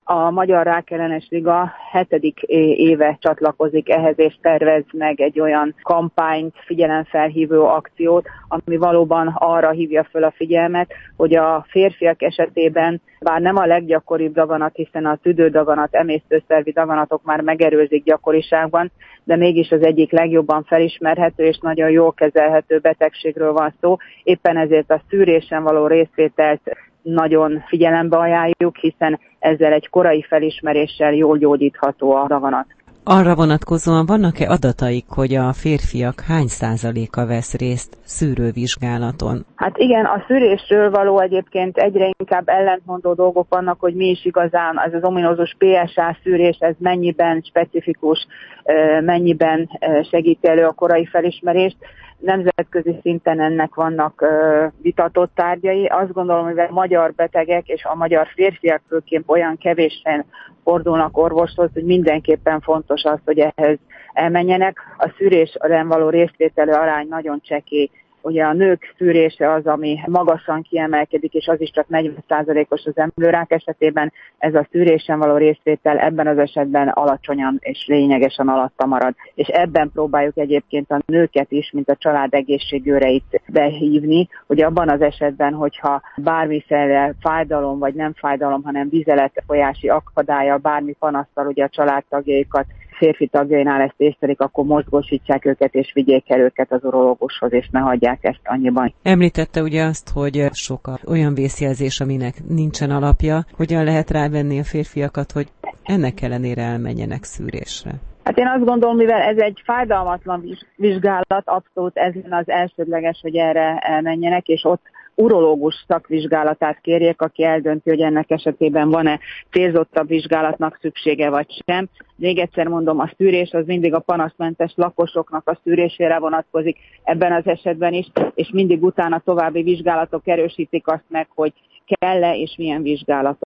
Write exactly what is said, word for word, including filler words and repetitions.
A Magyar Rákellenes Liga hetedik éve csatlakozik ehhez, és tervez meg egy olyan kampányt, figyelemfelhívó akciót, ami valóban arra hívja föl a figyelmet, hogy a férfiak esetében, bár nem a leggyakoribb daganat, hiszen a tüdődaganat, emésztőszervi daganatok már megerőzik gyakoriságban, de mégis az egyik legjobban felismerhető és nagyon jól kezelhető betegségről van szó. Éppen ezért a szűrésen való részvételt nagyon figyelembe ajánljuk, hiszen ezzel egy korai felismeréssel jól gyógyítható a daganat. Arra vonatkozóan vannak-e adataik, hogy a férfiak hány százaléka vesz részt szűrővizsgálaton? Hát igen, a szűrésről való egyébként egyre inkább ellentmondó dolgok vannak, hogy mi is igazán, ez az ominózus pé es á szűrés, ez mennyiben specifikus, mennyiben segíti elő a korai felismerést. Nemzetközi szinten ennek vannak uh, vitatott tárgyai. Azt gondolom, hogy a magyar betegek és a magyar férfiak főként olyan kevésen fordulnak orvoshoz, hogy mindenképpen fontos az, hogy ehhez elmenjenek. A szűrésben való részvételő arány nagyon csekély. Ugye a nők szűrése az, ami magasan kiemelkedik, és az is csak negyven százalékos az emlőrák esetében. Ez a szűrésen való részvétel ebben az esetben alacsonyan és lényegesen alatta marad. És ebben próbáljuk egyébként a nőket is, mint a család egészségőreit behívni, hogy abban az esetben, hogyha bármiféle fájdalom, vagy nem fájdalom, hanem vizeletfolyási akadálya, bármi panasztal ugye a családtagjaikat, férfi tagjainál ezt észrelik, akkor mozgósítsák őket, és vigyék el őket az urológushoz, és ne hagyják ezt annyiban. Említette ugye azt, hogy sok olyan vészjelzés, aminek nincsen alapja. Hogyan lehet rávenni a férfiakat, hogy ennek ellenére elmenjenek szűrésre? Hát én azt gondolom, mivel ez egy fájdalmatlan vizsgálat, abszolút ez az elsődleges, hogy erre elmenjenek, és ott urológus szakvizsgálatát kérjék, aki eldönti, hogy ennek esetében van-e célzottabb vizsgálatnak szüksége vagy sem. Még egyszer mondom, a szűrés az mindig a panaszmentes lakosoknak a szűrésére vonatkozik ebben az esetben is, és mindig utána további vizsgálatok erősítik azt meg, hogy kell-e és milyen vizsgálatok.